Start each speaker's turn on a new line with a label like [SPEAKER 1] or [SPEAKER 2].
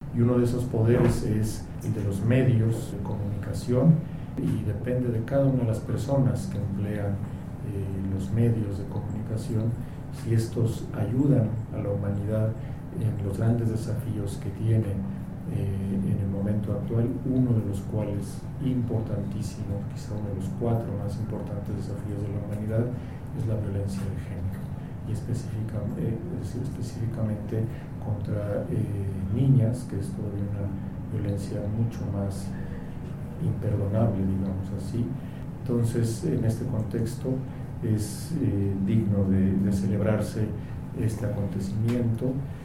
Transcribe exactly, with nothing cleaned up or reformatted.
[SPEAKER 1] y uno de esos poderes es el de los medios de comunicación, y depende de cada una de las personas que emplean eh, los medios de comunicación si estos ayudan a la humanidad en los grandes desafíos que tiene eh, en el momento actual, uno de los cuales importantísimo, quizá uno de los cuatro más importantes desafíos de la humanidad, es la violencia de género, y específica, eh, específicamente contra eh, niñas, que es todavía una violencia mucho más imperdonable, digamos así. Entonces, en este contexto es eh, digno de, de celebrarse este acontecimiento.